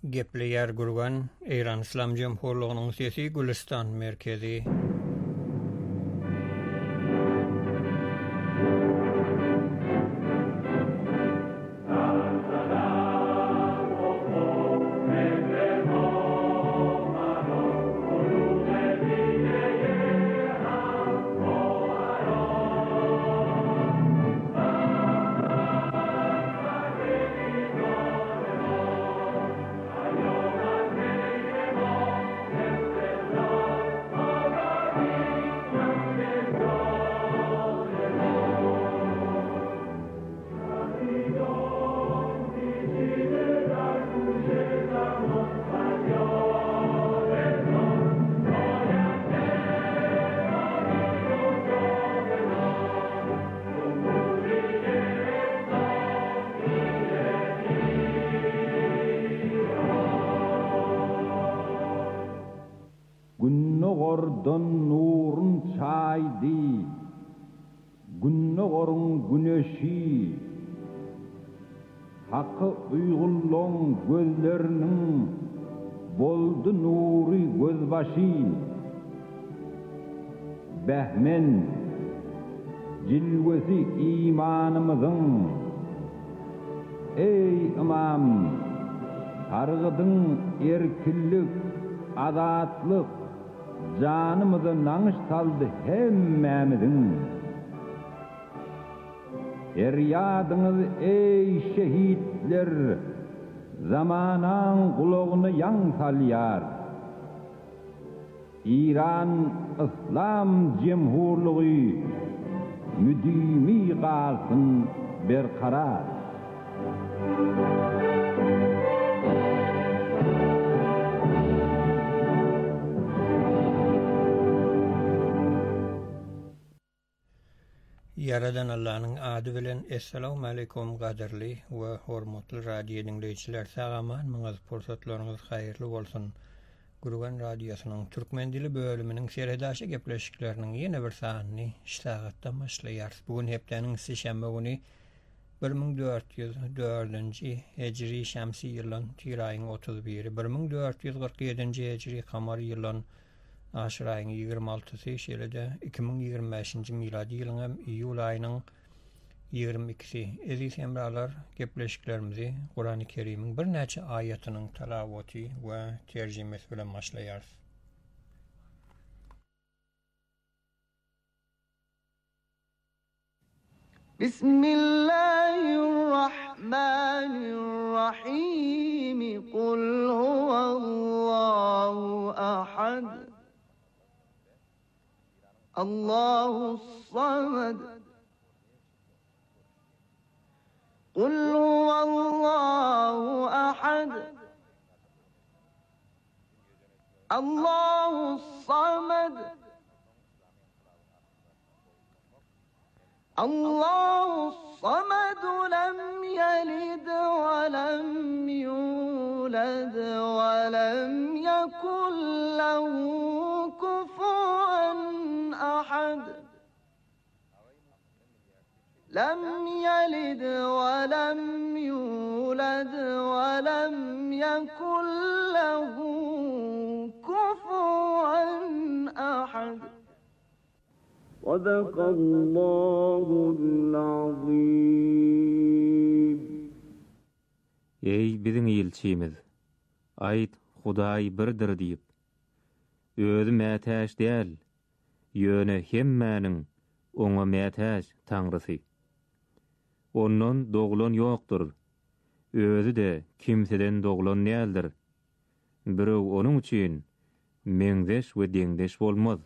Gepleyer gurgan İran İslam Cumhurluğu'nun sesi Gülistan merkezi. Günnogordan nurun çaydi, günnogorun güneşi, hakkı uygulluğun gözlerinin boldu nuri gözbaşı, behmen cilvesi imanımızın, ey imam, targıdın erkillik, azatlık, canımızı nanış saldı hemmemizin. Feryadınız ey şehitler, zamanan kulağını yan salyar. İran İslam Cumhurluğu müdimi kalsın berkarar. Yaradan Allah'ın adı bilen Esselamu Aleyküm qadirli ve hormatly radio dinleyijiler salaman meňez pursatlaryňyz haýyrly bolsun. Gurgan radiosynyň türkmen dili bölüminiň serhedaşy gepleşikleriniň ýene bir sanyny iştagatdan başlaýar. Bugun hepdeniň şembe güni 1404-nji hejri şämsi ýylyň tir aýynyň 31-i 1447-nji hejri kamary ýylyň aşyr aýynyň 26-sy şeýle-de 2025-nji miladi ýylyň iýul aýynyň 22-si. Eziz hemralar, gepleşiklerimizi Kur'an-ı Kerim'in bir näçe aýatynyň talawaty we terjimesi bilen başlaýar. Bismillahirrahmanirrahim. Kul huvallahu ahad. Allahus samad. Kul huvallahu ahad. Allahus samad. Allahus samad lem yelid ve lem yulad ve lem yekun lehu kufuven ahad. Lem yelid ve lem yulad ve lem yekun lehu kufuven ahad. Sadakallahul azim. Ey biziň ilçimiz, aýt Hudaý birdir diýip, özü mätäş däl, ýöne hemmäniň oňa mätäş Taňrysy. Ondan doglan ýokdur, özü de kimseden doglan näildir. Birew onuň üçin meňzeş we deňdeş bolmaz.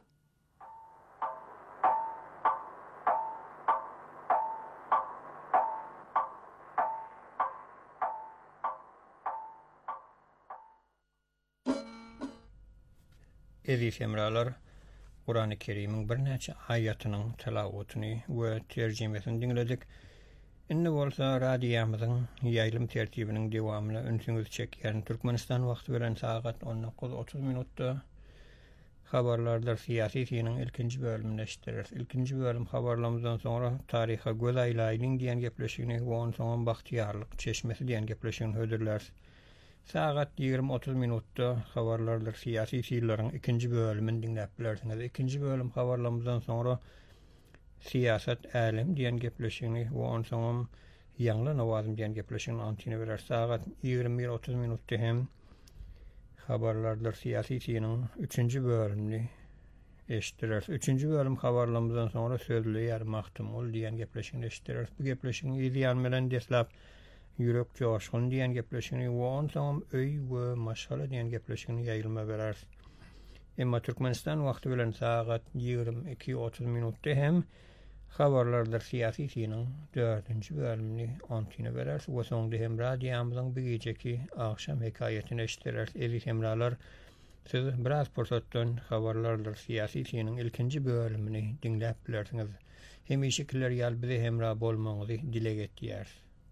Eziz hemralar, Kur'an-ı Kerim'in bir näçe aýatynyň talawatyny we terjimesini dinledik. Indi bolsa radiýamyzyň ýaýlym tertibiniň dewamyna ünsüňiz çekýän Türkmenistan wagty bilen sagat 19:30 minutda habarlarlar siyasi tiyinin ilkinci bölümünde işleriz. İlkinci bölüm habarlamızdan sonra tariha göz aylayının diyen gepleşigini ve onun sonra bahtiyarlık çeşmesi diyen gepleşigini hödürler. Saat 20-30 minutta habarlardır siyasi siyirlerin ikinci bölümünü dinläp bilersiniz. İkinci bölüm habarlarımızdan sonra siyaset älim diyen gepleşigini we on soňam ýangly nawazym diyen gepleşigini antine berer. Saat 20-30 minutta hem habarlardır siyasi siyirinin 3-nji bölümini eşitdirer. 3-nji bölüm habarlarymyzdan sonra sözlü ýar Mahtumul diyen gepleşigini eşitdirer. Bu gepleşigini ýan bilen deslap Yürek coşkun diyen gepleşigini we on soňam öý we maşgala diyen gepleşigini ýaýylma berer. Emma Türkmenistan wagty bilen saat 22:30 minutda hem habarlardır siyasi siyinin 4-nji bölümini antine berer. We soňda hem radiýamyzyň bir gejeki akşam hekaýetini eşitdirer. Eziz hemralar, siz biraz pursatdan habarlardır siyasi siyinin ilkinji bölümini dinläp bilersiňiz. Hemişikler ýal bize hemra bolmaňyzy dile getýär.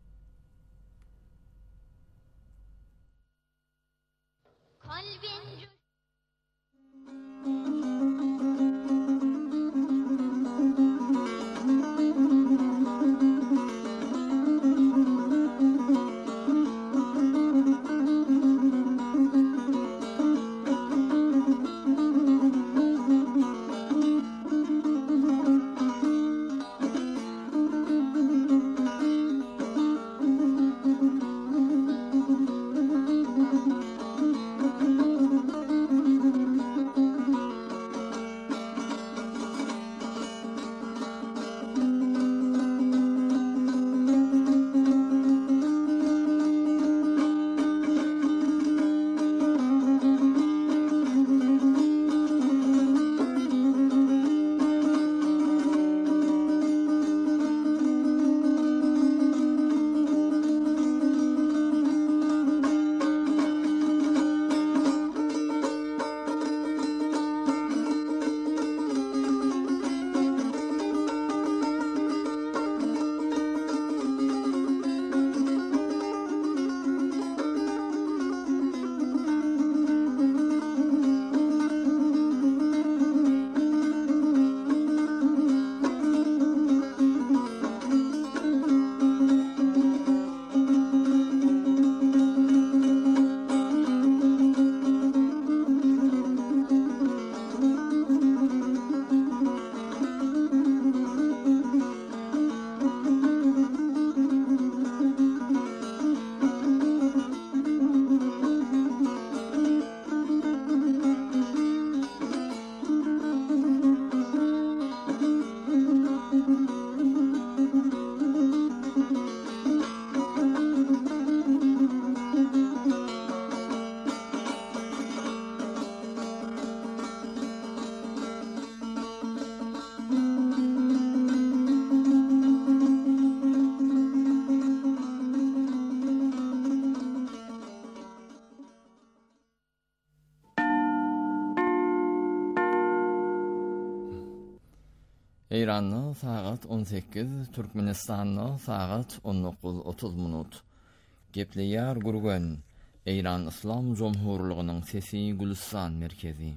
İran'da saat 18, Türkmenistan'da saat 19:30 minut. Gepleýär gurgan İran İslam Jomhurlygynyň sesi Gülistan merkezi.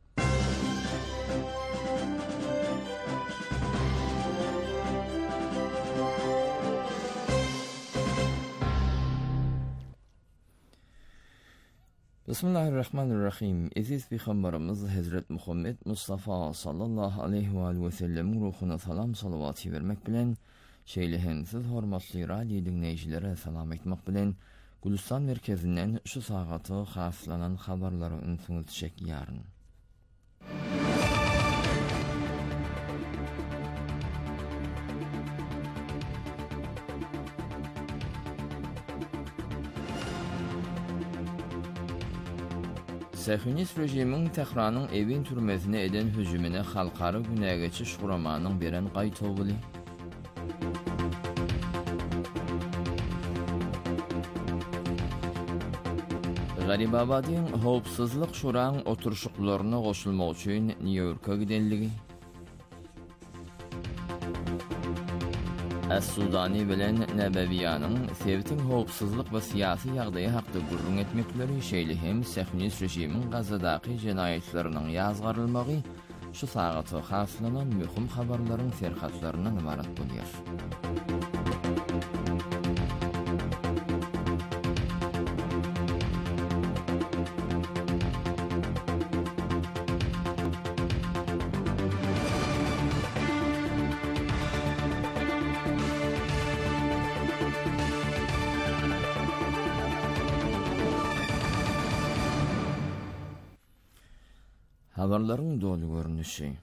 Bismillahirrahmanirrahim. Aziz Peygamberimiz Hazret Muhammed Mustafa sallallahu aleyhi ve sellem ruhuna salam salavatı vermek bilen şeýlehensiz hormatly radio dinleýijilere salam etmek bilen Gülistan merkezinden şu sagaty haslanan habarlary ünsüňiz çekýäryn. Siyonist rejimiň Tehranyň Evin türmesine eden hüjümine halkary günägeçi şuramanyň beren gaýtawyly. Garibabadyň howpsuzlyk şuraň oturşuklaryna goşulmak üçin New York'a gidenligi. As-Sudani bilen Nebeviýanyň Sevtin howpsuzlyk we siýasy ýagdaýy hakda gurrun etmekleri şeýle hem Siyonist rejimiň Gazadaky jenaýetleriniň ýazgarylmagy şu sagaty haslanan möhüm habarlaryň serhatlaryndan ibarat bolýar. Habarların dolu görünüşü.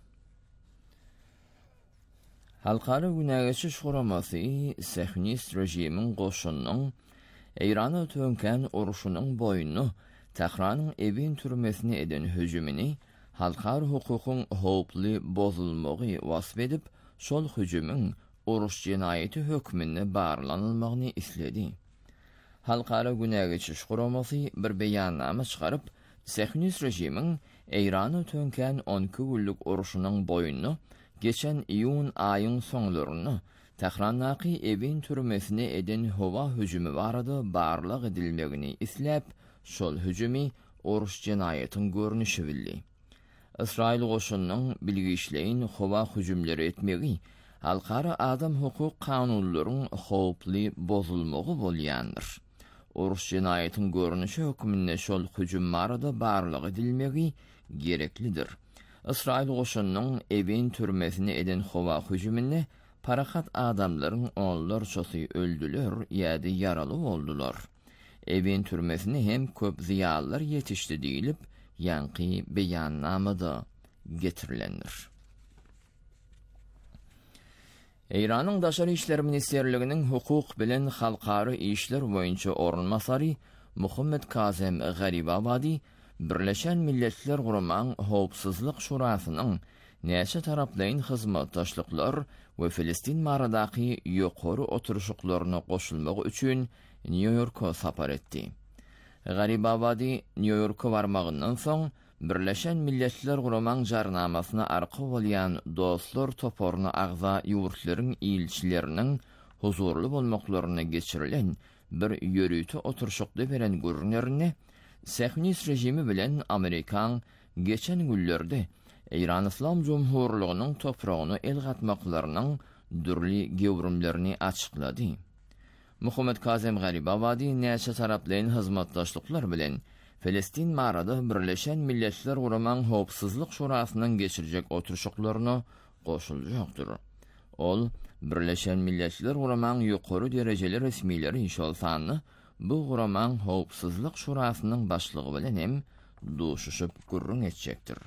Halkara günägeçi şuramasy Siyonist rejimin goşunynyň Eýrana tönken uruşunyň boyunu Tehranyň Evin türmesine eden hüjümini halkara hukukyň howply bozulmagy wasp edip, şol hüjümüň uruş jenaýeti hökmünde barlanylmagyny isledi. Halkara günägeçi şuramasy bir beýannama çykaryp, Siyonist rejimiň Eýrana tönken 12 günlük uruşunyň boyunu geçen iyun ayın sonlarını Tehran'daki Evin türmesine eden hova hücümü barada barlıq edilmegini isläp, şol hücümi oruç jenaýetin görnüşi bildi. İsrail goşunynyň bilgiçleýin hova hüjümleri etmegi, halkara adam hukuk kanunlaryň howply bozulmagy bolýandyr. Oruç jenaýetin görnüşi hökmünde şol hüjüm barada barlıq edilmegi gereklidir. İsrail goşunynyň Evin türmesine eden hova hüjümini parahat adamlaryň onlar çosy öldüler ýa-da yaraly boldular. Evin türmesine hem köp ziýalylar ýetişdi diýilip, ýanky beýannamada getirilendir. Eýranyň Daşary işler ministerliginiň hukuk bilen halkary işler boýunça ornmasary Muhammed Kazem Garibabadi Birleşen Milletler Guramaň Howpsuzlyk Şurasynyň näçe taraplaryň hyzmatdaşlyklar we Filistin maradaky ýokary oturuşuklaryna goşulmak üçin New Yorka sapar etdi. Garibabadi New Yorka barmagyndan soň Birleşen Milletler Guramaň jarnamasyna arka bolýan dostlar toporuny agza ýurtlaryň ilçileriniň huzurly bolmaklaryna geçirilen bir ýörüýti oturuşukda beren görünýärine Siyonist rejimi bilen Amerikan geçen günlerde Eýran Islam Jumhurlygynyň topragyny el gatmaklarynyň dürli gewrimlerini açyklady. Muhammed Kazem Garibabadi näçe taraplaryň hyzmatdaşlyklar bilen Filistin marada Birleşen Milletler Guramaň Howpsuzlyk Şurasynyň geçirjek oturuşuklaryna goşuljakdyr. Ol Birleşen Milletler Guramaň ýokary derejeli resmiýleri inşalsany bu Guramaň Howpsuzlyk Şurasynyň başlygy bilen hem duşuşyp gurrun etjekdir.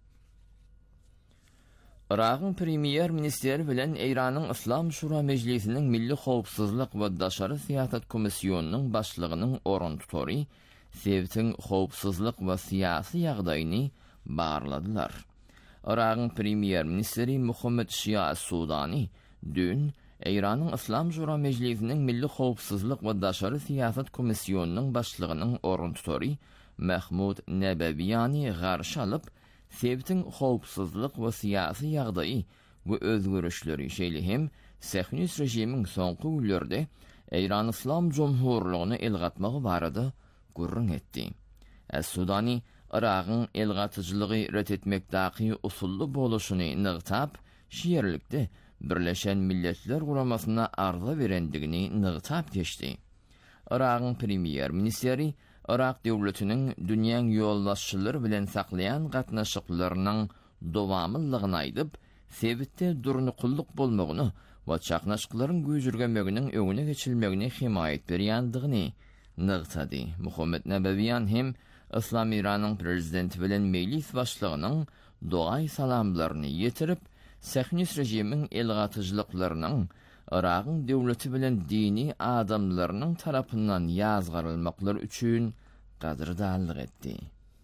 Iragyň premier ministeri bilen Eýranyň Islam Şura Mejlisiniň Milli Howpsuzlyk we Daşary Siýasat Komissionynyň başlygynyň orun tutary Sevtin howpsuzlyk we siýasy ýagdaýyny barladylar. Iragyň premier ministeri Muhammed Şia Sudani dün Eýranyň Islam Şura Mejlisiniň Milli Howpsuzlyk we Daşary Siýasat Komissionynyň başlygynyň orun tutary Mahmud Nebeviyani garşy alyp, Sevtin howpsuzlyk we siýasy ýagdaýy we özgörüşleri şeýle hem Siyonist rejimiň soňky günlerde Eýran Islam Jumhurlygyny elgatmagy barada gurrun etdi. Es-Sudani Iragyň elgatyjylygy ret etmekdäki usully boluşuny nygtap, şeýerlikde Birleşen Milletler Guramasyna arza berendigini nygtap geçdi. Iragyň premier ministeri Irak döwletiniň dünýäň ýoldaşçylary bilen saklayan gatnaşyklarynyň dowamlylygyny aýdyp, sebitde durnukulluk bolmagyny we çaknaşyklaryň güýjürgenmeginiň öňüne geçilmegine himayet berýändigini nygtady. Muhammed Nebeviyan hem Islam İranyň prezidenti bilen mejlis başlygynyň dogaý salamlaryny ýetirip, Siyonist rejimiň elgatyjylyklarynyň Iragyň döwleti bilen dini adamlarynyň tarapyndan ýazgarylmaklary üçin gadyrdanlyk etdi.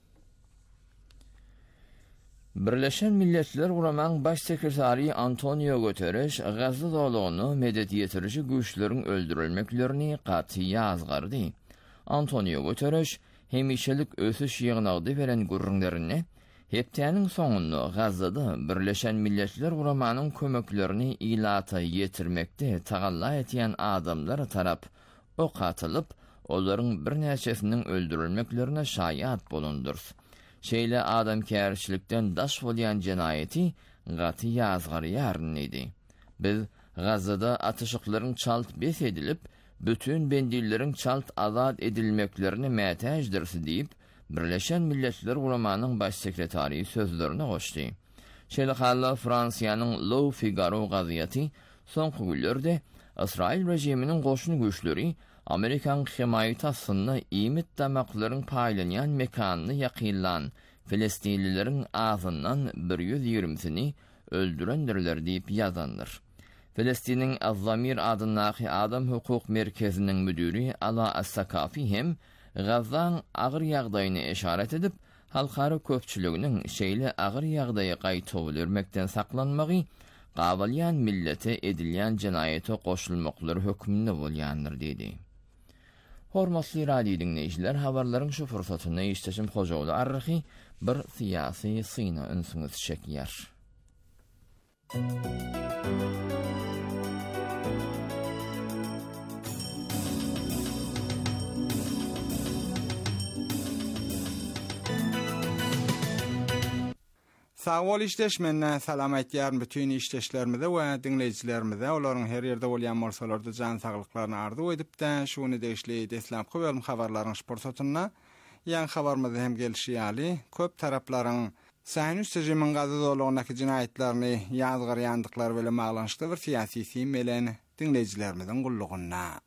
Birleşen Milletler Guramaň baş sekretary Antonio Guterres Gazza dowlagyny medet ýetirişi güýçleriň öldürilmeklerini gaty ýazgardy. Antonio Guterres hemişelik ösüş ýygnagdy beren gurrunlaryny heptäniň soňunda Gazzada Birleşen Milletler Guramanyň kömeklerini ilata ýetirmekde tagalla etýän adamlar tarap ok atylyp, olaryň bir näçesiniň öldürilmeklerine şaýat bolundur. Şeýle adamkärçilikden daş bolýan jenaýeti gaty ýazgarýarnydy. Biz Gazzada atyşyklaryň çalt bes edilip, bütün bendillerin çalt azad edilmeklerini mätäjdirsi diýip, Birleşen Milletler Guramanyň baş sekretary sözlerine goşdy. Şeýle halla Fransiýanyň Le Figaro gaziýeti soňky günlerde İsrail rejiminiň goşun güýçleri Amerikan himayet aslında imit damaklaryň paýlanýan mekanyny ýakynlan Filistinlilerin azından 120'sini öldürendirler deyip yazandır. Filistin'in Az-Zamir adındaki Adam Hukuk Merkezinin müdürü Ala As-Sakafi hem Gazan ağır yağdayını işaret edip, halkarı köpçülüğünün şeyle ağır yağdayı qaytowulurmekten saklanmağı, qabalyan millete edilyan cinayete qoşulmakları hükmünde bolyandır dedi. Hormatly radio dinleyijiler, habarlaryň şu fursatyny işleşim Hojaly arryhy bir siyasi syna ünsüňiz çekýär. Sağol işleşmenden salamat ýaryn bütün işleşlerimize we dinleyijilerimize olaryň her ýerde bolýan bolsalarda jan saglyklaryny arzu edip-de şuny deşli desläp goýalym habarlaryň şporsatyna. Ýan habarymyz hem gelişýäli, köp taraplaryň Sahyonist rejimiň gazadolygynyň jinayetlerini ýazgyrýandyklar bilen baglanşykly bir siyasi sim bilen dinleyijilerimiziň gullugyna.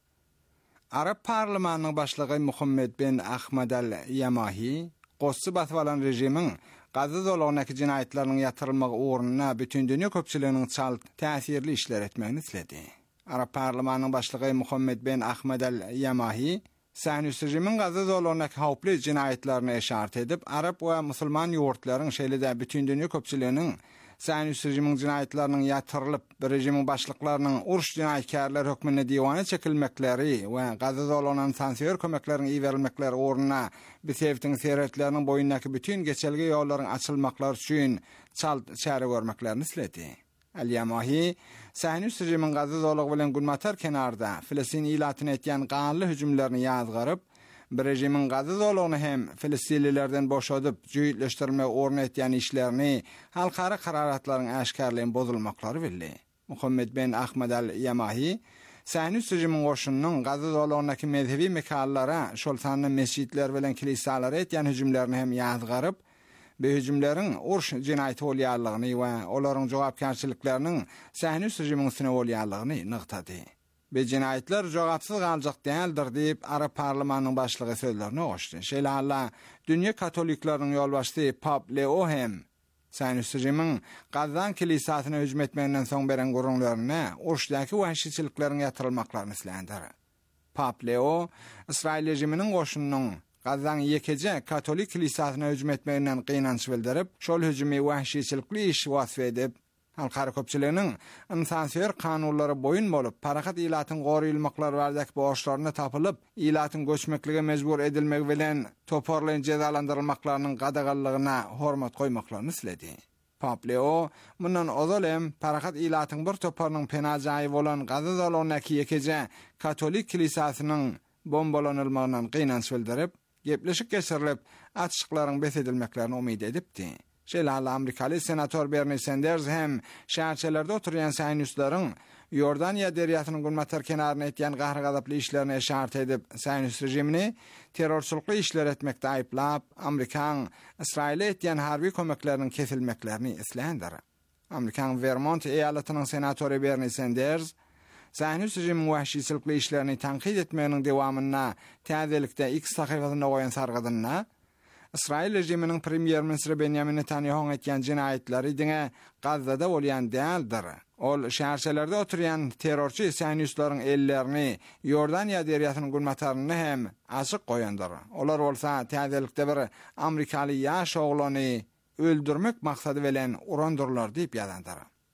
Arap parlamentiniň başlygy Muhammed bin Ahmed al-Yamahi, gossy baswalan rejimiň gazadolygynyň jinayetleriniň ýatyrylmagy uğruna bütün dünýä köpçüliginiň çalt täsirli işler etmegini isledi. Arap parlamentiniň başlygy Muhammed bin Ahmed al-Yamahi, Sahyonist rejimiň gazadolygynyň hawply jinayetlerini işaret edip, Arap we musulman ýurtlaryň şeýle bütün dünýä köpçüliginiň Sahyonist rejimiň jinayetleriniň ýatyrylyp, bir rejimiň başlyklarynyň uruş jinayetkarlar hökmüne diýwana çekilmekleri we gazadolygynyň sansiýör kömekleriniň iýerilmekleri uğruna bisewtiň seretleriniň boyundaky bütün geçelgi ýollaryň açylmaklary üçin çalt çäre görmeklerini isledi. Al-Yamahi, Sahyonist rejimiň gazadolygy bilen gülmatar kenarda Filistin ilatyny etýän ganly hüjümlerini ýazgaryp, bir rejimiň gazadolygyny hem Filistinlilerden boşadyp jüýitleşdirme uğruna etýän işlerini halkara kararatlaryň aşkarlygyny bozulmaklary belli. Muhammed bin Ahmed al-Yamahi, Sahyonist rejimiň goşunynyň gazadolygynyň mezhebi mekanlara, şol sanly mesjidler bilen kilisalara etýän hüjümlerini hem ýazgaryp, bu hüjümleriň uruş jinayeti bolýanlygyny we olaryň jogapkärçilikleriniň Sahyonist rejimiň üstüne bolýanlygyny nykdady. Bu jinayetler jogapsyz galjak däldir diýip Arap parlamentiniň başlygy sözlerini goşdy. Şeýle halla dünýä katoliklarynyň ýolbaşçy Pap Leo hem Sahyonist rejimiň Gazan kilisasyna hüjüm etmeginden soň beren gurulmalarına uruşdaky wahşiçilikleriň ýatyrylmaklaryny islendir. Pap Leo, Israil rejiminiň goşunynyň Gazan ýekece katolik kilisasyna hüjüm etmeginden gynanç bildirip, şol hüjümi wahşiçilikli iş wasf edip, halkara köpçüliginiň insansyör kanunlary boyun bolup, parahat ilatyň goruýulmaklary bardaky borçlaryna tapylyp, ilatyň göçmeklige mejbur edilmegi bilen toparlayan cezalandyrylmaklarynyň gadagallygyna hormat goýmaklaryny isledi. Pap Leo, mundan ozalem parahat ilatyň bir toparnyň penajaýy bolan gazadolygynyň ýekece katolik kilisasynyň bombalanylmagynyň gynanç bildirip, gepleşik geçirilip, açyklaryň besedilmeklerini umyd edipdi. Şeýle Amerikaly senator Bernie Sanders hem şäherçelerde oturýan Sahyonistlaryň Yordaniýa deriýatynyň gulmatar kenaryna etýän gahry gazaply işlerini işaret edip, Sahyonist rejimini terrorçylykly işler etmekde aýplap, Amerikan Israile etýän harby kömekleriniň kesilmeklerini islendir. Amerikan Vermont eýalatynyň senatory Bernie Sanders, Sahyonist rejimiň wahşiçilikli işlerini tanqid etmeginiň dewamyna täzelikde X sahyfasyna goýan sargydyna, İsrail rejiminiň premier ministri Benjamin Netanyahu etýän jinayetleri diňe Gazada bolýan däldir. Ol şäherçelerde oturýan terrorçy Sahyonistlaryň ellerini Yordaniýa deriýatynyň gulmataryny hem açyk goýandyr. Olar bolsa täzelikde bir Amerikaly ýaş oglany öldürmek maksady bilen urandyrlar diýip ýazandyr.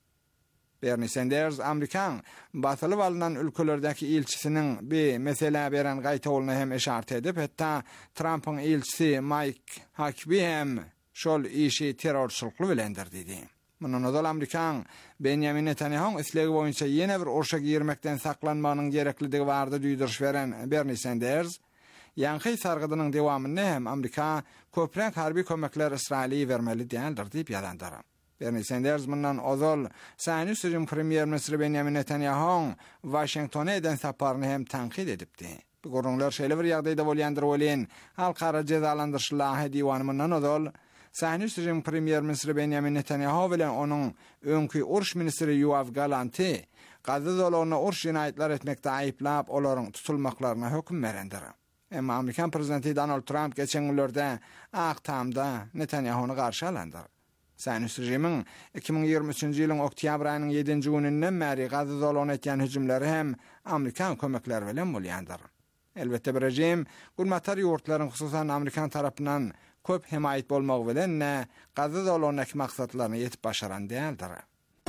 Bernie Sanders, Amerikan batyly balynan ülkelerdäki ilçisiniň bir mesele beren gaýtawulyny hem işaret edip, hatta Trump'yň ilçisi Mike Huckabee hem şol işi terrorçylykly bilendir dedi. Mundan ozal Amerikan Benjamin Netanyahu islegi boýunça ýene bir uruşa girmekden saklanmagynyň gerekliligi bardy duýduruş beren Bernie Sanders, ýanky sargydynyň dewamyny hem Amerika köprek harby kömekler Israil'e bermeli däldir diýip ýazandyr. Bernie Sanders mundan ozal Sahyonist rejim premier ministri Benjamin Netanyahu Washingtona eden saparyny hem tanqid edipdi. Bu gurulmalar şeýle bir ýagdaýda bolýandyr bolen halkara cezalandyryş lahy diwanyndan ozal Sahyonist rejim premier ministri Benjamin Netanyahu bilen onuň öňkü uruş ministri Yoav Galanty gazadolygyny uruş jinayetler etmekde aýplap olaryň tutulmaklaryna hökm berendir. Emma Amerikan prezidenti Donald Trump geçen günlerde Aktam'da Netanyahu'nu karşı alandı. Sionist rejimin 2023-nji ýylyň oktýabr aýynyň 7-nji gününden bäri Gaza zolany etýän hüjümleri hem Amerikan kömekleri bilen bolýandyr. Elbette bir rejim gurmatar ýurtlaryň hususan Amerikan tarapyndan köp himayet bolmagy bilen Gaza zolanyny maksatlaryna ýetip başaran däldir.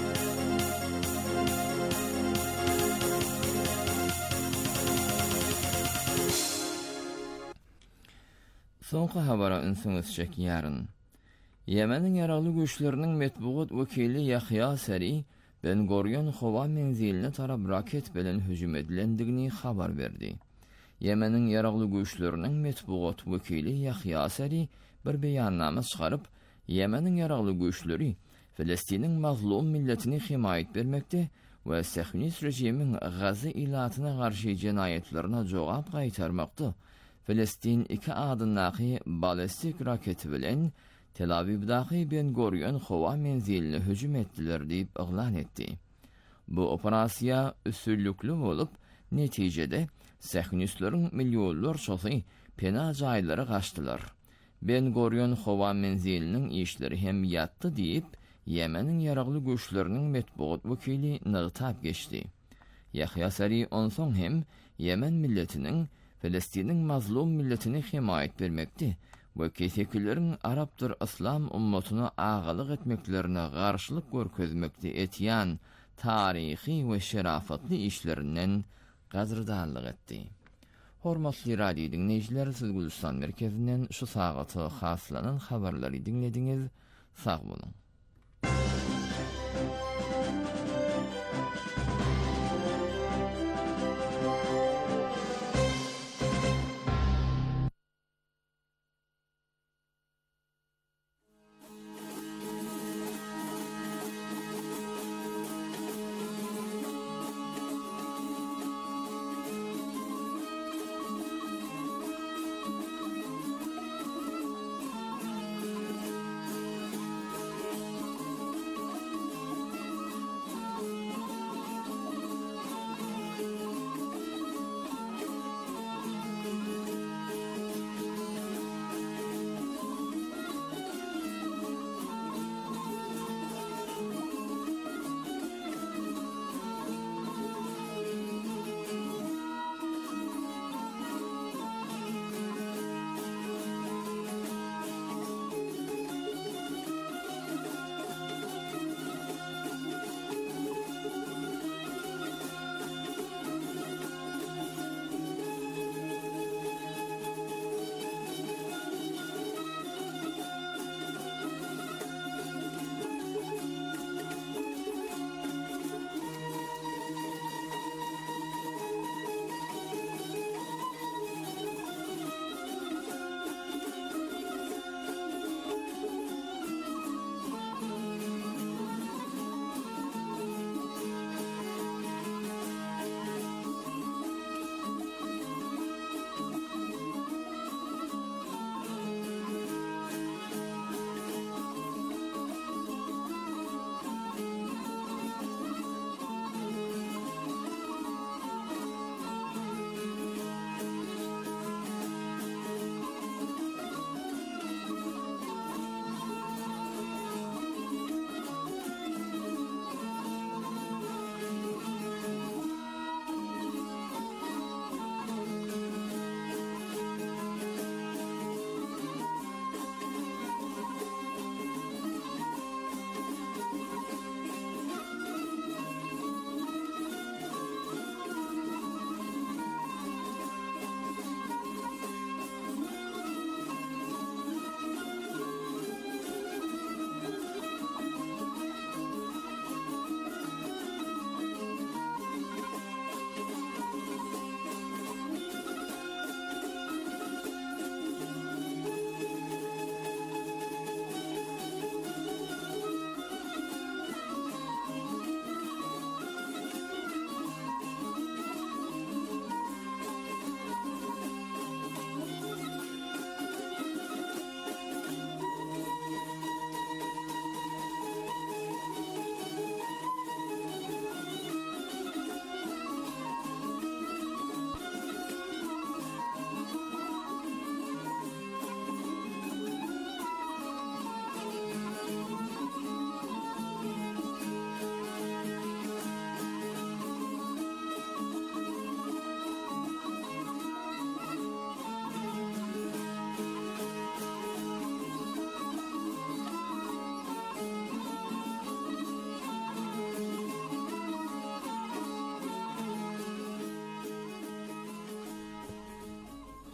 Soňky habara ünsüňiz çekýäryn. Yemenin ýaragly güýçleriniň metbuat wekili Yahya Sari Ben Gurion Howa menziline tarap raket bilen hüjüm edilendigini habar berdi. Yemenin ýaragly güýçleriniň metbuat wekili Yahya Sari bir beýannama çykaryp, Yemenin ýaragly güýçleri Filistiniň mazlum milletini himayet bermekde we Sionist rejimiň Gaza ilatyna garşy jenayetlerine jogap gaýtarmakdy. Filistin 2 adyndaky ballistik raketi bilen Tel Aviv'daki Ben Gurion Howa menziline hüjüm etdiler diýip oglan etdi. Bu operasiýa üsüllükli bolup, netijede Sionistlaryň milionlar şoly pena jaýlary gaçdylar. Ben Gurion Howa menziliniň işleri hem ýatdy diýip Yemenin ýaragly güýçleriniň metbuat wekili nagtap geçdi. Yahya Sari onsoň hem Yemen milletiniň Filistiniň mazlum milletini himayet bermekdi we keseklerin Arapdyr İslam ummatyny agalyk etmeklerine garşylyk görkezmekde etýän tarihi we şerafatly işlerinden gazrdanlyk etdi. Hormatly radio dinleyijiler, siz Gülistan merkezinden şu sagaty haslanan habarlary dinlediňiz. Sag bolun.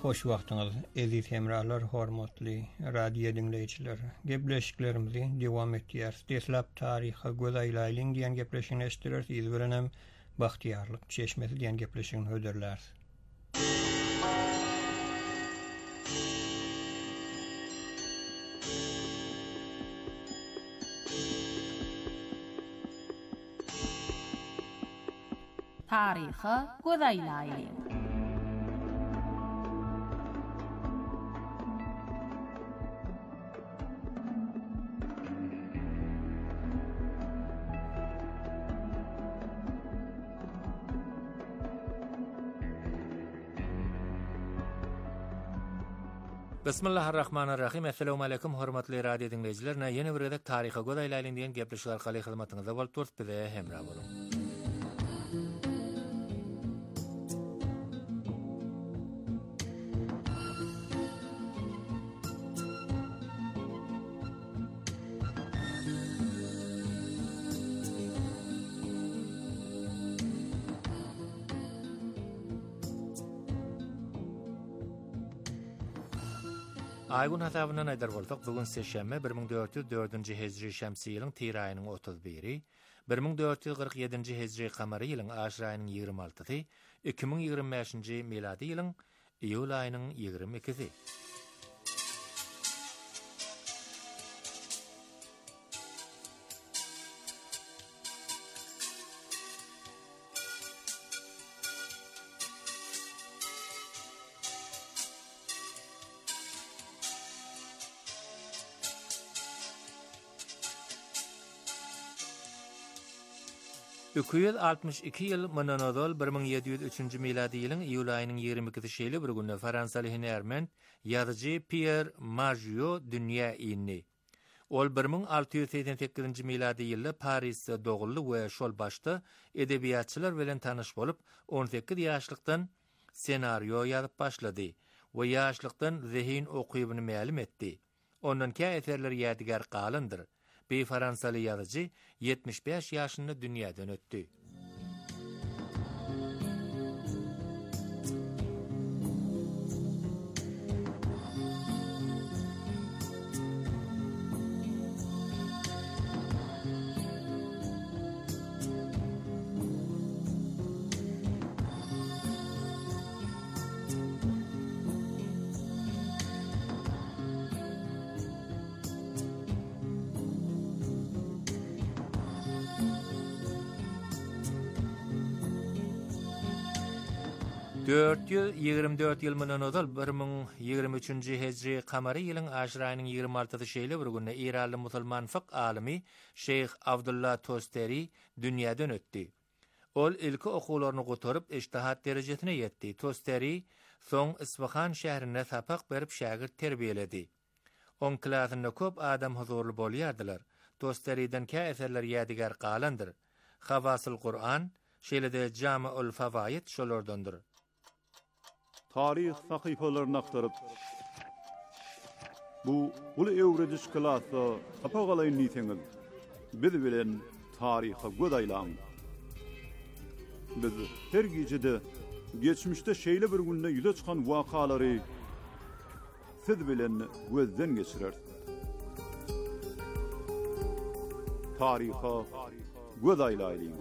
Hoş wagtyňyz eziz hemralar, hormatly radio dinleýijiler. Gepleşiklerimizi dowam etdirýär. Deslap taryha göz aýlaýlyň diýen gepleşigini eşitdirýär. Siz bilen hem bahtiýarlyk çeşmesi diýen gepleşigini höderler. Taryha göz aýlaýlyň. Bismillahirrahmanirrahim. Assalamu alaykum hormatly radio dinleyijiler. Yeni bir redek taryha göz aýlaýlyň diýen gepleşikler arkaly hyzmatyňyzda bolup turýar. Bize hemra bolun. Aygun hasabyna aýdar bolsak, bugun seşembe 1404-nji hejri şämsi ýylyň Tyr aýynyň 31-i, 1447-nji hejri kamary ýylyň Aşyr aýynyň 26-sy, 2025-nji miladi ýylyň iýul aýynyň 22-si. Öküýet 62 ýyl Mononodol 1703-nji miladi ýylyň iýul aýynyň 22-si şeýle bir günde Fransaly hunermend ýazyjy Pierre Marjot dünýä ýyny. Ol 1688-nji miladi ýylda Parisde doguldy we şol başda edebiýatçylar bilen tanyş bolup 18 ýaşlykdan senario ýazyp başlady we ýaşlykdan zehin okuýubyny mälim etdi. Ondan kä eserler ýadigar galyndyr. Bir Fransaly ýazyjy 75 ýaşynda dünýäden ötdi. Ýyl Mononodol 1023-nji hejri kamary ýylyň Aşyr aýynyň 26-sy şeýle bir günde Iranly musulman fiq alimi Şeyh Abdullah Tosteri dünýäden ötdi. Ol ilki okuwlaryny gotaryp ijtihat derejesine ýetdi. Tosteri soň Isfahan şäherine sapak berip şagirt terbiýeledi. On klasynda köp adam huzurly bolýardylar. Tosteri'den kä eserler ýadigar galandyr. Hawasyl Qur'an, şeýle-de Jami'ul Fawaid şolardandyr. Tarih sahypalaryny aktaryp bu ulu öwrediş klasy apagalyň niýetiňiz biz bilen taryha göz aýlaň. Biz her gejede geçmişde şeýle bir günde ýüze çykan wakalary siz bilen gözden geçirer. Taryha göz aýlaýlyň.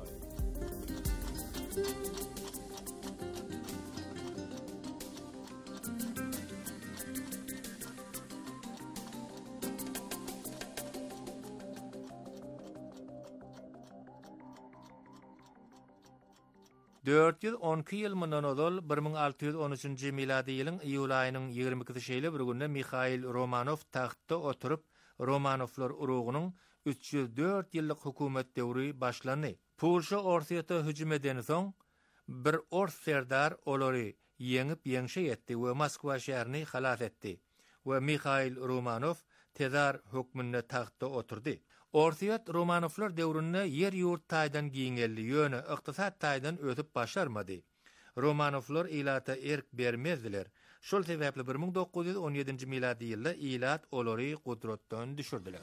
412 ýyl Mononodol 1613-nji miladi ýylyň iýul aýynyň 22-si şeýle bir günde Mikhail Romanov tahtda oturup Romanovlar urugynyň 304 ýyllyk hökümet döwri başlandy. Polşa Orsiýata hüjüm eden soň bir ors serdar olary ýeňip ýeňşe etdi we Moskwa şäherini halas etdi we Mikhail Romanov tezar hökmünde tahtda oturdy. Orsiýat Romanovlar döwründe yer ýurt taýdan giňeldi ýöne ykdysat taýdan ötüp başarmady. Romanovlar ilata erk bermezdiler. Şol sebäpli 1917-nji miladi ýylda ilat olary gudratdan düşürdiler.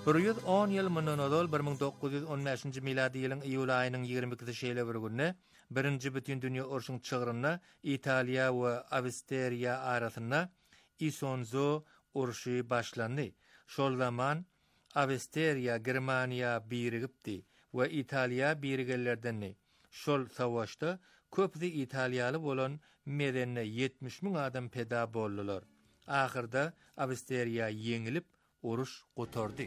10 ýyl mundan ozal 1915-nji miladi ýylyň iýul aýynyň 22-şeýle bir günne birinji bütün dünýä urşuň çygyryna Italiýa we Awstriýa arasynda Isonzo urşy başlandy. Şol zaman Awstriýa Germaniýa birigipdi we Italiýa birigellerden. Şol savaşda köpdi Italiýaly bolan medenne 70.000 adam peda boldular. Ahyrda Awstriýa ýeňilip uruş gotardy.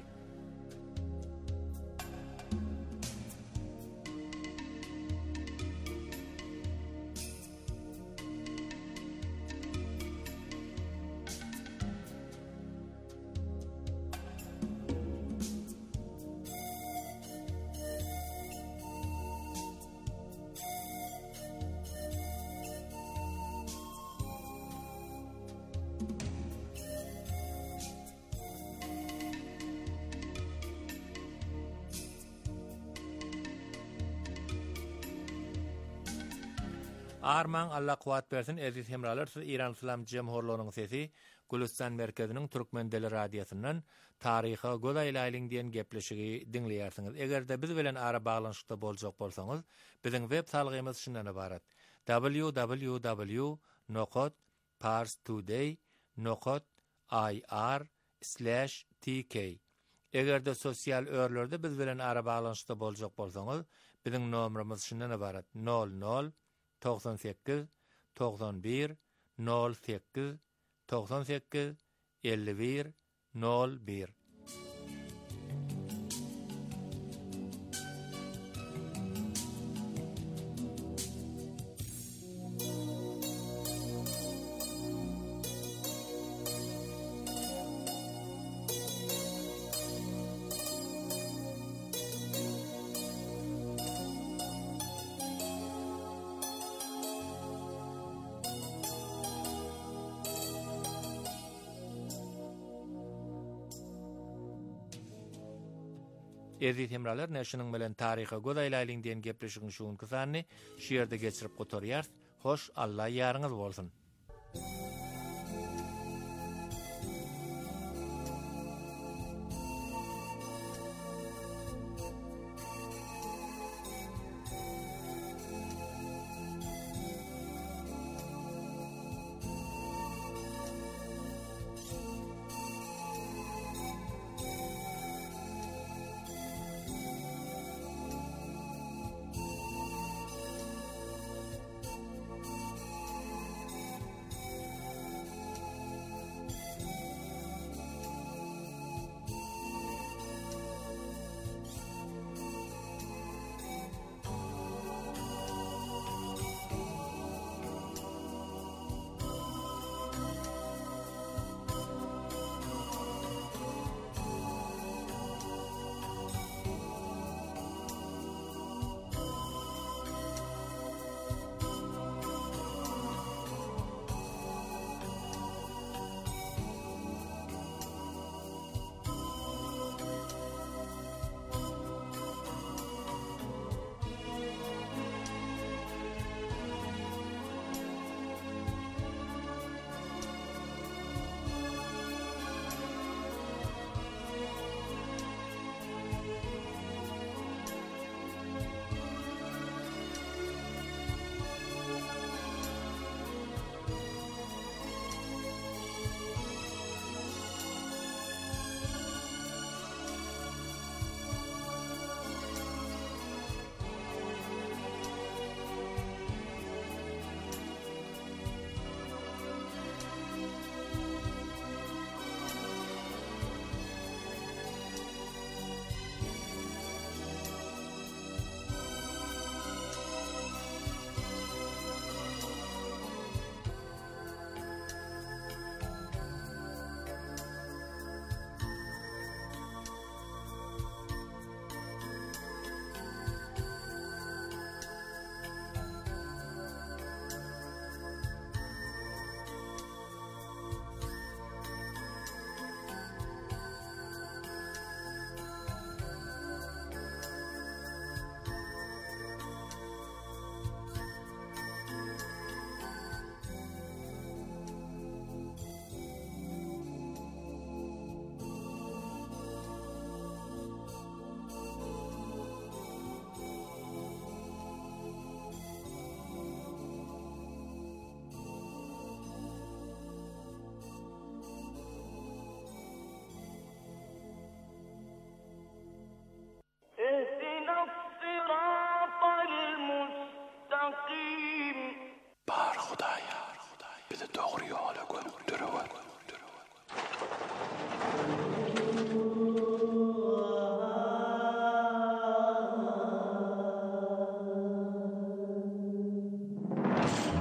Arman Allah kuwat bersin aziz hemralar, siz İran İslam Cemhurluğunyň sesi Gülistan merkeziniň Türkmen dili radiosyndan taryha godaýlaýlyň diýen gepleşigi dinleýärsiňiz. Egerde biz bilen ara baglanşykda boljak bolsaňyz, biziň web salgymyz şundan ibarat: www.parstoday.ir/tk. Egerde sosial örlerde biz bilen ara baglanşykda boljak bolsaňyz, biziň nomerimiz şundan ibarat: 00 98 91 08 98 51 01. Aziz hemralar, näşiniň bilen taryha godaýlaýlyň diýen gepleşigiň şuň kysany şeýerde geçirip gotarýar. Hoş, Allah ýaryňyz bolsun.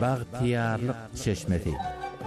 Baghtiyarlyk çeşmeti.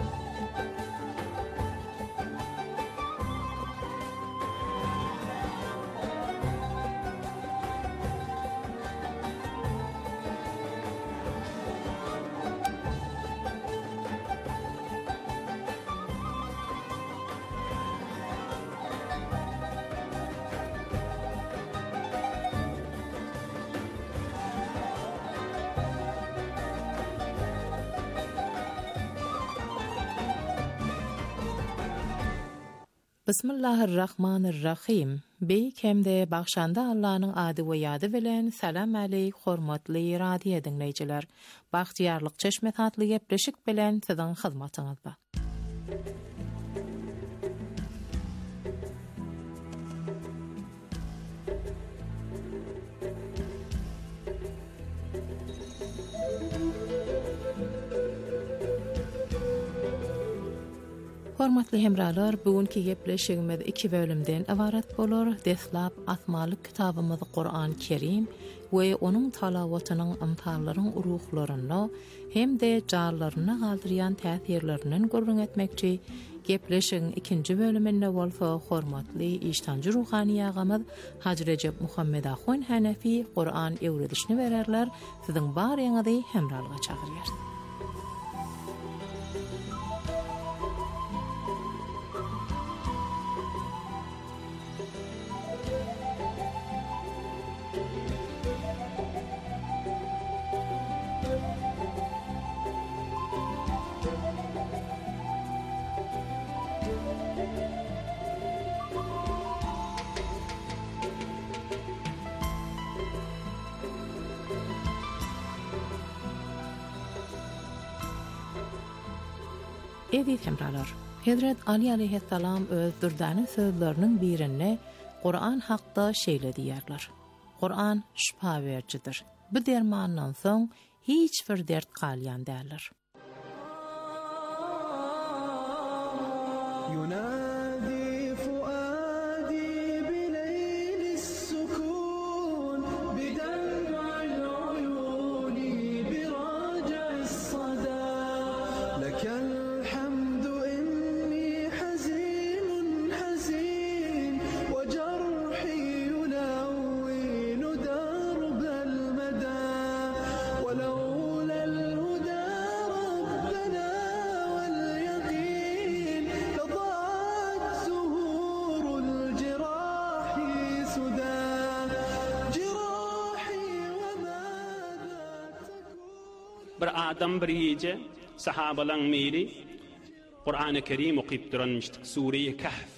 Bismillahirrahmanirrahim. Beýik hemde bagşanda Allah'ın ady we ýady bilen salam aleyk hormatly radio dinleýijiler. Baghtiyarlyk çeşmet adly gepleşik bilen siziň hyzmatyňyzda. Hormatly hemralar, bugünkü gepleşigimiz 2 bölümden ibaret bolar. Deslap asmalyk kitabymyz Qur'an Kerim we onuň talawatynyň amtallaryň uruhlaryny hemde jarlaryny galdyrýan täsirlerinden gurrun etmekçi gepleşigiň 2-nji bölüminde bolsa hormatly iştanjy ruhani agamy Hacı Recep Muhammed Ahun Hanefi Qur'an öwredişini bererler. Siziň baryňyzy hemralyga çagyrýar. Eýdi hemralar. Hazrat Ali aleyhissalam öz durdany sözleriniň birinde Qur'an hakda şeýle diýerler. Qur'an şifa berjidir. Bu dermandan soň hiç bir dert galýan däller. Bir adam bir gece sahabalan miri Kur'an-ı Kerim okuyup duranmıştık Sure-i Kahf.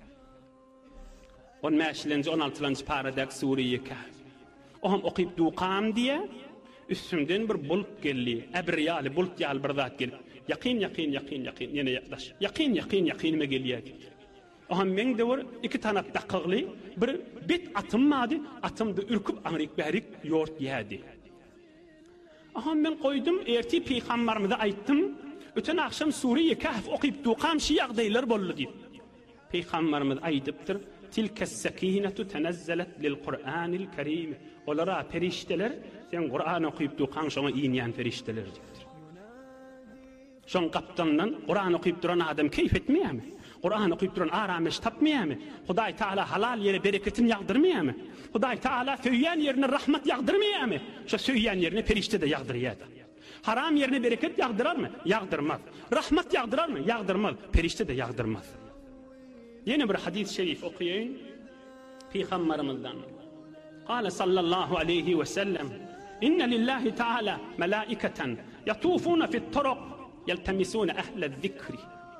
On meşlenci 16. paradak Sure-i Kahf. O ham okuyup duqam diye üstümden bir bulut geldi. Ebriyali bulut yal bir zat geldi. Yakin yine yaklaş. Yakin me geliyor. O ham men de var 2 tane dakıglı bir bit atımmadı. Atımda ürküp anrik berik yoğurt yedi. Aham men koydum, erti peygamberimize aytdım. Öten akşam Sure-i Kahf okuyup duqam şi ýagdaýlar boldy diýip. Peygamberimiz aýdypdyr, tilke sekinetu tenezzelet lil Qur'anil Kerim. Olara perişteler, sen Qur'an okuyup duqan şoňa iňýän perişteler diýipdir. Şoň gapdandan Qur'an okuyup duran adam keyf etmeýärmi? Qur'an okuyup duran arameş tapmaýarmy? Hudaý Taala halal ýere bereketini ýagdyrmaýarmy? Hudaý Taala söýýän ýerine rahmat ýagdyrmaýarmy? Şo söýýän ýerine perişte de ýagdyrýar. Haram ýerine bereket ýagdyrarmy? Ýagdyrmaz. Rahmat ýagdyrarmy? Ýagdyrmaz. Perişte de ýagdyrmaz. Ýene bir hadis şerif okuýaýyn. Peygamberimizden. Qala sallallahu aleyhi ve sellem: "İnne lillahi Taala melaiketen yatufuna fi't-turuq yeltemisuna ehlez-zikri."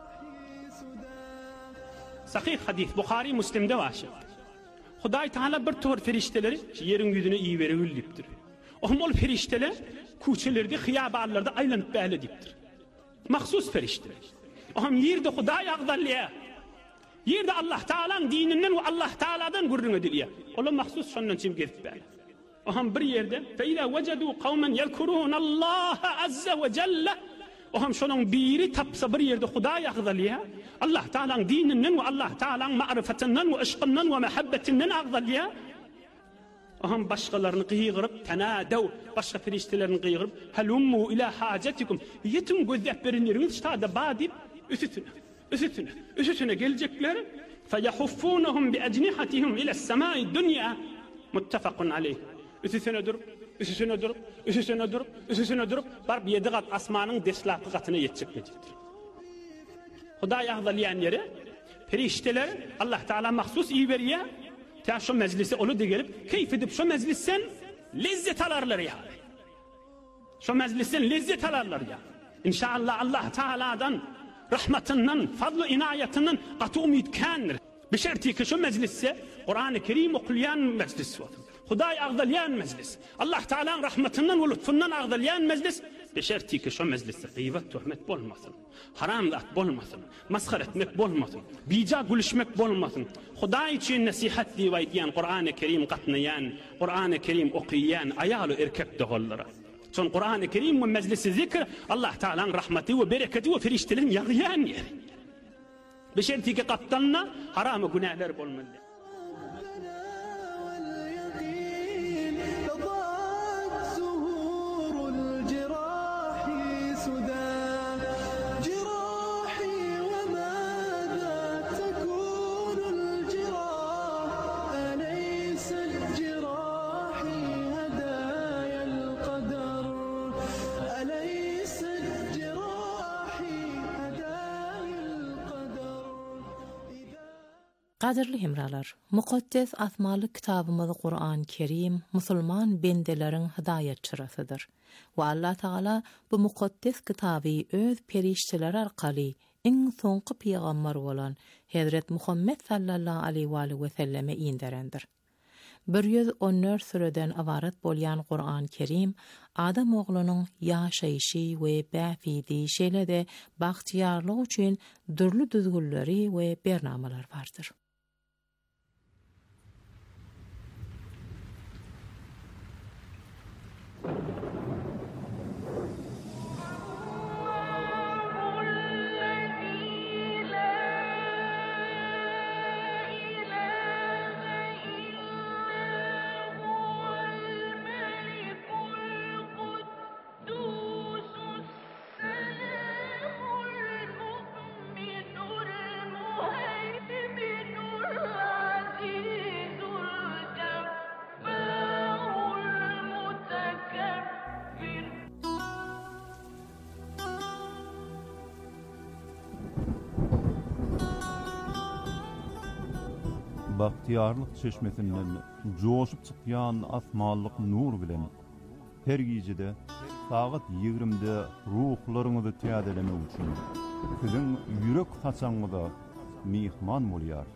Sahih hadis Buhari Müslim'de var. Hudaý Taala bir tor ferişteleri ýeriň ýüzüne iý beregil diýipdir. Ol ferişteler kuçelerde, hiyabarlarda aýlanyp bäli diýipdir. Mahsus ferişteler. Ohm ýerde Hudaý agdalýa. Ýerde Allah Taala'nın dininden we Allah Taala'dan gurrun edilýär. Ola mahsus şondan çim gelip bäli. Ohm bir ýerde fe ila wajadu qawman yezkuruna Allah azza we jalla. Ohm şonuň biri tapsa bir ýerde Hudaý agdalýa. Allah Taala'nın dininden ve Allah Taala'nın ma'rifetinden ve aşkından ve mehabbetinden agdalýa. Aham başkalarını kıyırıp tenadev başka firiştelerini kıyırıp halummu ila hacetikum yetim gözlep berinleriniz işte badip üstüne gelecekler feyahuffunhum bi ecnihatihim ila semai dunya muttefakun aleyh üstüne durup bar bir yedi kat asmanın deslapı katına yetecek mecittir. Huday ağzalayan yeri firişteler Allah Teala mahsus iyi veriyor. Ta şu meclise onu da gelip keyif edip şu meclisten lezzet alarlar ya. Şu meclisten lezzet alarlar ya. İnşallah Allah Teala'dan rahmetinden, fadlu inayetinden katı umid kanır. Bir şerti ki şu meclisse Kur'an-ı Kerim okuyan meclis var. Huday ağdalayan meclis. Allah Teala'nın rahmetinden ve lütfundan ağdalayan meclis. Bir şerti ki şu meclisse gıybet tuhmet bolmasın. Haramlat bolmasın. Maskar etmek bolmasın. Bica gülüşmek bolmasın. Huday için nasihat diyen Kur'an-ı Kerim katnayan, Kur'an-ı Kerim okuyan ayalı erkek doğulları. Son Kur'an-ı Kerim ve meclisi zikr Allah Teala'nın rahmeti ve bereketi ve feriştelerin yağıyan yeri. Bir şerti ki kaptanına haram günahlar bolmalı. Qadirli hemralar, muqaddes asmalı kitabımız Kur'an-ı Kerim musulman bendelerin hidayetçirasidir. Ve Allah Teala bu muqaddes kitabı öz perişteler arkalı en sonqı peygamber olan Hazret Muhammed sallallahu aleyhi ve selleme indirendir. 114 süreden avarat bolyan Kur'an-ı Kerim adam oğlunun yaşayışı ve bäfidi şeýlede bahtiyarlyk üçin dürlü düzgünleri ve bernamalar vardır. Bahtiyarlık çeşmesinden coşup çıkyan asmallık nur bilen her gecede saat 20'de ruhlarınızı tiyadelemek için sizin yürek haçanıza mihman bolyar.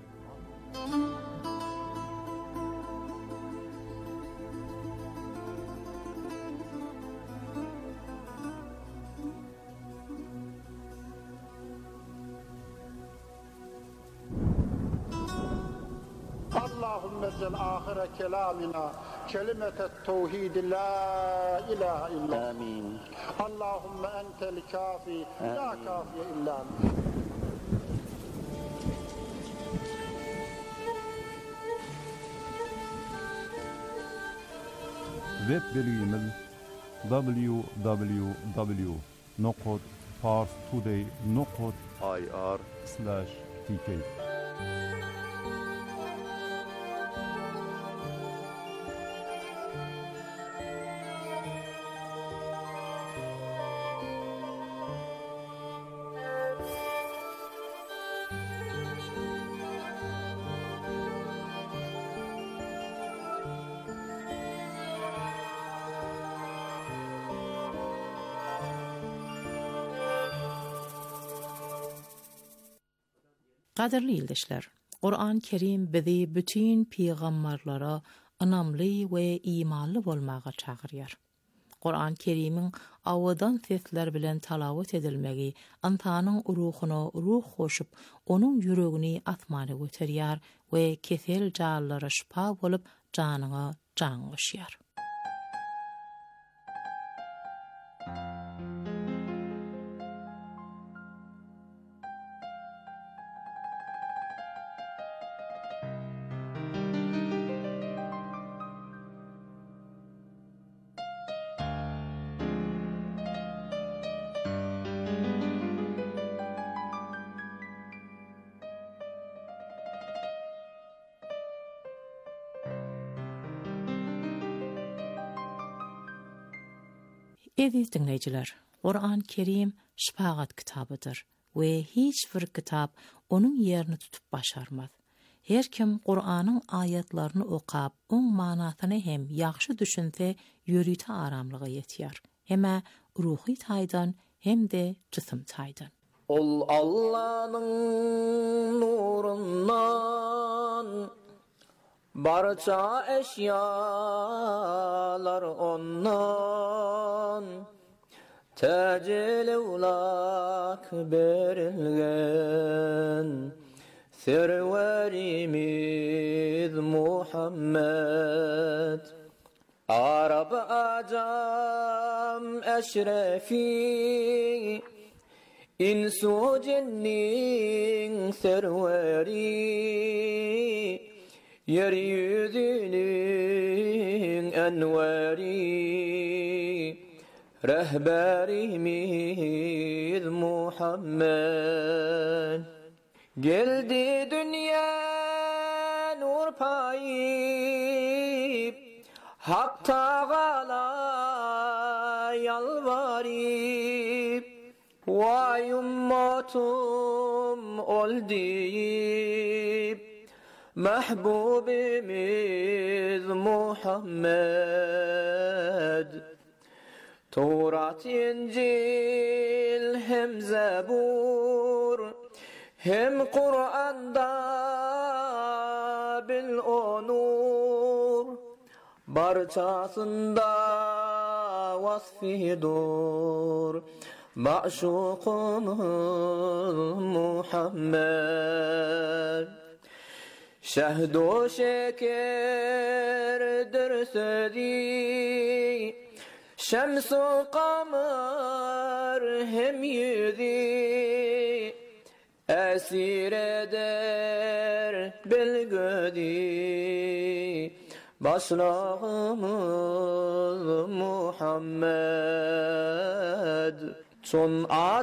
اللهم اجعل آخر كلامنا كلمة التوحيد لا إله إلا آمين. اللهم أنت الكافي لا كافي إلا أنت. Web bilgimiz www.parstoday.ir/tk. Qadirli ildeşler, Kur'an-ı Kerim bizi bütün peygamberlara anamlı ve imanlı bolmağa çağırýar. Kur'an-ı Kerim'in awadan sesler bilen talavat edilmegi antanyň ruhuny ruh hoşup, onun yüregini atmany göterýär we kesel jallara şifa bolup janyňa jan goşýar. Eziz dinleyiciler, Kur'an-ı Kerim şifaat kitabıdır ve hiç bir kitap onun yerini tutup başarmaz. Her kim Kur'an'ın ayetlerini okap, on manasını hem yaxşı düşünse, yürüte aramlığı yetiyor. Hem ruhi taydan hem de cisim taydan. Ol Allah'ın nurundan, barça eşyalar ondan, tecil evlak berilgen, serverimiz Muhammed. Arab acam eşrefi, İnsu cennin serveri, yeryüzünün enveri, rehberimiz Muhammed. Geldi dünya nur payip, Hak Teala yalvarip, vay ummatum ol deyip, Mahbubimiz Muhammed. Tevrat, İncil hem Zebur, hem Kur'an'da bil onur, barçasında vasfidur maşukumuz Muhammed. Şehdu şekerdir sözü, şems-u kamer hem yüzü, esir eder belgödi, başlığımız Muhammed. Son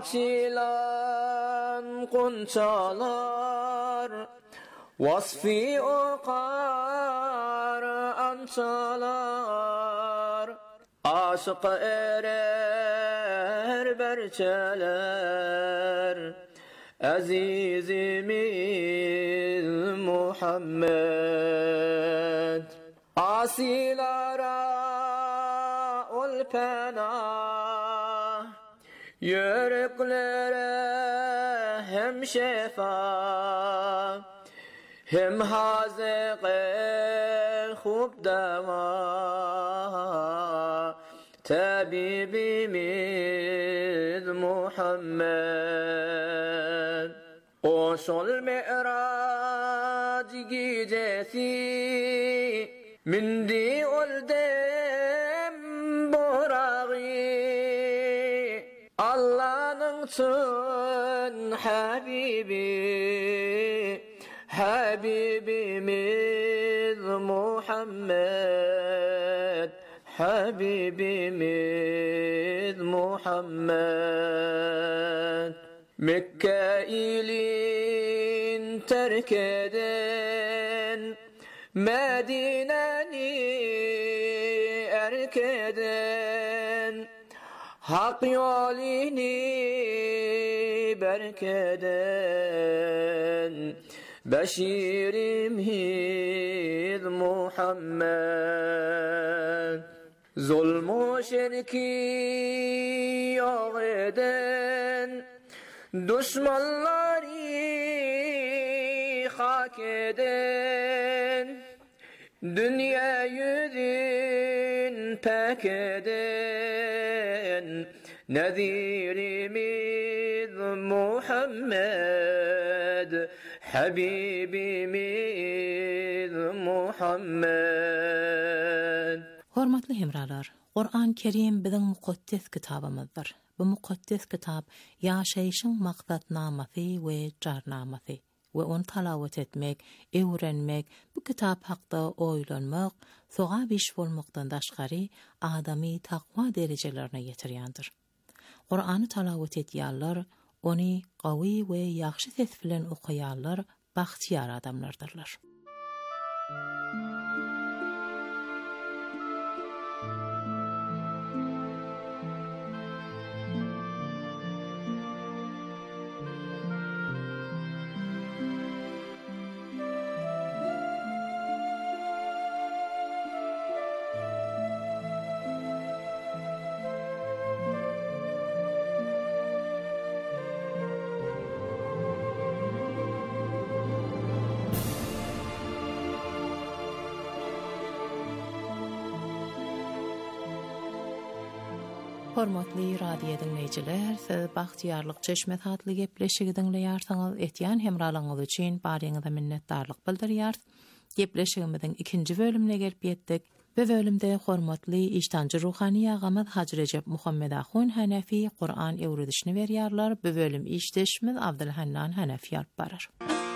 açılan kunçalar, vasfi okar ançalar, aşık erer berçeler, azizimiz Muhammed. Asilara ol penah, yüreklere hem şefa, hem hazık hub deva, tabibimiz Muhammed. O şol mi'rac gecesi, mindi ol dem burağı, Allah'ın çın Habibi, Habibimiz Muhammed, Habibimiz Muhammed. Mekke ilin terk eden, Medine'ni erk eden, Hak yolini berk eden, Beşirimiz Muhammed. Zulmü şirki yok eden, düşmanları hak eden, dünya yüzün pek eden, nezirimiz Muhammed, Habibimiz Muhammed. Hormatly hemralar, Kur'an-ı Kerim bizim mukaddes kitabımızdır. Bu mukaddes kitap yaşayışın maksatnaması ve carnaması ve onu talavet etmek, öğrenmek, bu kitap hakkında oylanmak, soğa biş bolmaktan daşgary adamy takwa derecelerine yetirýändir. Kur'any talavet etýärler, onu qawy we ýaxşy ses bilen okuýarlar, baxtiýar adamlardyrlar. Hormatly radio dinleyijiler, siz bagtyarlyk çeşme tatly gepleşigi dinleýärsiňiz. Etýän hemralaňyz üçin baryňyza minnetdarlyk bildirýär. Gepleşigimiziň ikinji bölümine gelip ýetdik. Bu bölümde hormatly iştancı ruhani agamy Hacı Recep Muhammed Ahun Hanefi Kur'an öwredişini berýärler. Bu bölüm işdeşimiz Abdulhannan Hanefi alyp barar.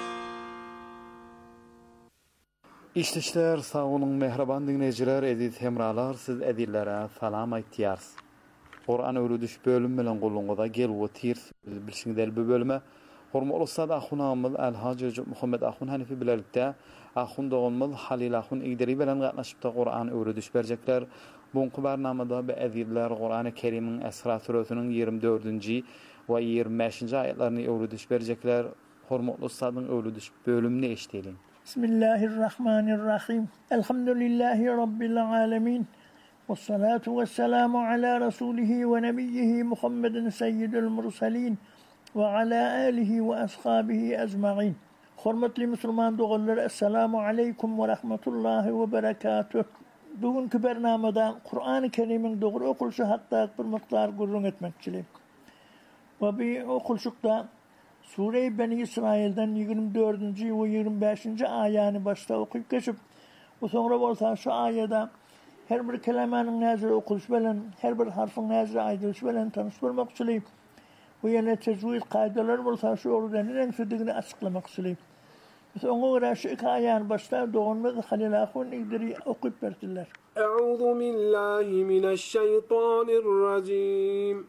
İşleşler sağ olun mehriban dinleyijiler, edit hemralar, siz edillere salam aýtýarsy. Kur'an öwrediş bölüm bilen goluňyza gelip otyr. Bilşiňiz bu bölüme hormatly ustad ahunamyz Hacı Recep Muhammed Ahun Hanefi bilelikde ahun dogumyz Halil Ahun Igderi bilen gatnaşypda Kur'an öwrediş berjekler. Buňky barnamada bu ediller Kur'an-ı Kerim'iň Esra suresiniň 24-nji we 25-nji aýatlaryny öwrediş berjekler. Hormatly ustadyň öwrediş bölümini eşdeýin. Bismillahirrahmanirrahim. Elhamdülillahi rabbil alamin. Vessalatu vesselamu ala rasulihi ve nebiyyihi Muhammedin seyyidil mursalin ve ala alihi ve ashabihi ecmaîn. Hormatly musulman dogallar, assalamu aleykum ve rahmetullahi ve berekatuh. Bugünkü bernamada Kur'an-ı Kerim'in doğru okuluşu hatta bir miktar gurrun etmekçilik. Ve bir okuluşukta Sure-i Beni İsrail'den 24. ve 25. ayany başta okuyup geçip, bu sonra bolsa şu ayada her bir kelimenin näzire okuluş bilen, her bir harfin näzire aýdylyş bilen tanışdyrmakçylyk. Bu ýene tejwid kaýdalar bolsa şu orada näme söýdigini açyklamaqçylyk. Biz oňa görä şu iki aýany başta doganmaz Halil Ahun Igderi okuyup berdiler. Euzu billahi mineşşeytanirracim.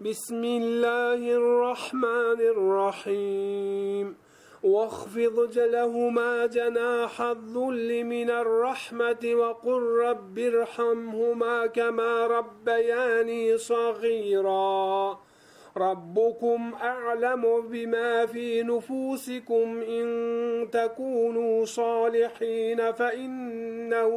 Bismillahirrahmanirrahim. واخفض لهما جناح الذل من الرحمة وقل رب ارحمهما كما ربياني صغيرا ربكم أعلم بما في نفوسكم إن تكونوا صالحين فإنه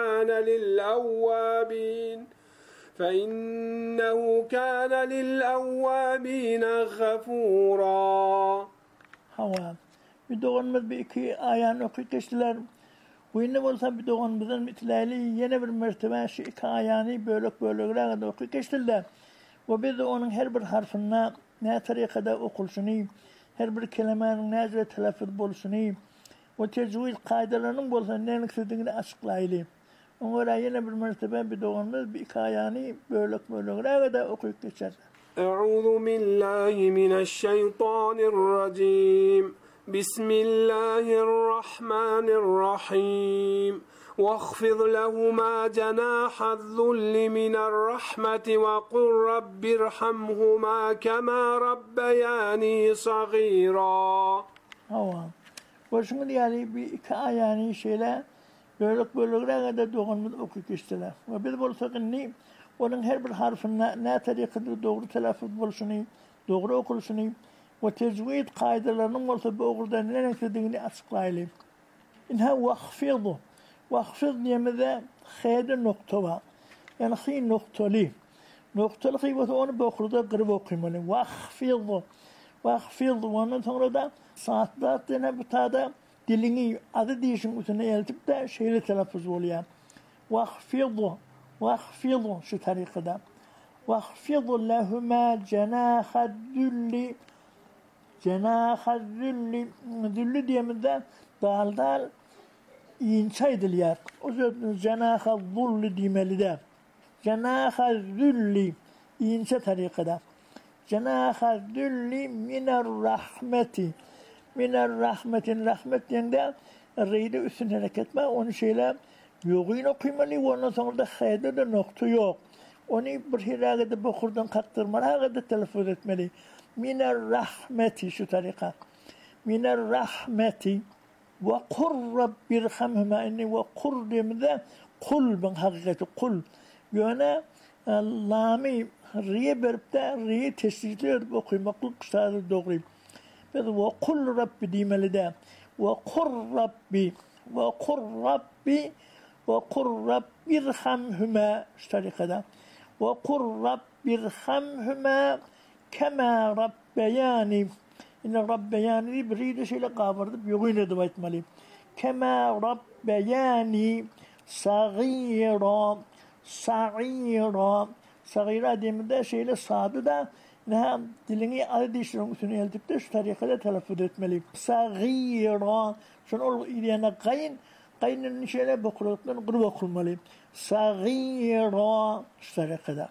كان للأوابين غفورا. Hava. Bir doğanımız bir iki ayağını okuyup geçtiler. Bu yine olsa bir doğanımızın mitlali yine bir mertebe şu iki ayağını bölük okuyup geçtiler. Ve biz de onun her bir harfine ne tarikada okulşunu, her bir kelimenin nezre telaffuz bolşunu, o tecvid kaydalarının bolsa ne istediğini açıklayalım. Ona yine bir mertebe bir doğanımız bir iki ayağını bölük okuyup geçer. أعوذ بالله من الشيطان الرجيم بسم الله الرحمن الرحيم واخفض لهما جناح الذل من الرحمة وقل رب ارحمهما كما ربياني صغيرا. Başını yani bir iki ayağını şeyle bölüklere de doğanımız okuyup geçtiler. Ve biz bolsak ne? Onun her bir harfine ne tarikada doğru telaffuz bolşunu, doğru okulşunu ve tecvid kaydalarının olsa bu okulda ne istediğini açıklayalım. İnha vakfidu. Vakfid diyemede xeyde nokta var. Yani xey noktalı. Noktalı xey ve onu bu okulda kırıp okuymalı. Vakfidu. Vakfidu. Ondan sonra da saatlerine bu tada dilini adı değişim üstüne eltip de şeyle telaffuz oluyor. Vakfidu. واخفضوا şu tarikada واخفضوا لهما جناح الذل ذل diyemede dal inçaydılıyar. O yüzden cenah الذل diyemeli de cenah الذل inçe tarikada cenah الذل min rahmetin rahmet diyende reyde üstüne hareket etme onu şeyle yoğun okuymalı, ondan sonra da xeyde de nokta yok. Onu bir hiragede bokurdan kaktırmalı, hagede telaffuz etmeli. Miner rahmeti şu tarika. Miner rahmeti ve kur rabbirhamhuma inni ve kur demede kul ben hakikati kul. Yani lami riye berip de riye tescil edip okuymaklık kısadır doğru. Ve kul rabbi demeli de ve kur rabbi وَقُلْ رَبِّ ارْحَمْهُمَا اشتركدا وَقُلْ رَبِّ ارْحَمْهُمَا كَمَا رَبَّيَانِي إن رَبَّيَانِي بريد شيء قابرد يغين دبيت مالي كَمَا رَبَّيَانِي صَغِيرًا صغيرة ديمدا شيء صاد دا نها دلني عادي شلون تني هلتبتش طريقة تلفظ ملي صغيرة شنو إذا أنا قين نشيله بقولتنا نقول بقول ملي صغيرة طريقة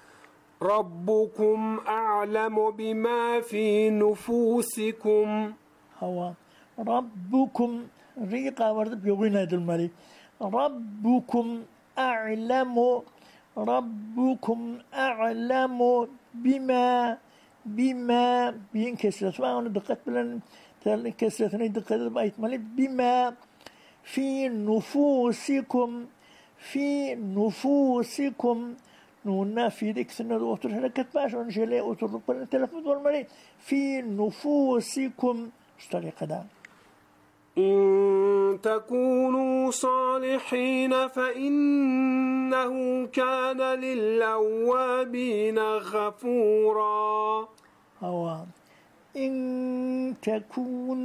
ربكم أعلم بما في نفوسكم هو ربكم ريقا ورد بيوغينا دل ربكم أعلم بما بين كسرة وانا دقت بلن كسرة دقت بايت مالي بما في نفوسكم نونا في ذيك سنة أوتر هلكت باش ونشيلي أوتر بلن تلفظ والمالي في نفوسكم طريقة دا إن تكونوا صالحين فإنه كان للأوابين غفورا إن تكونوا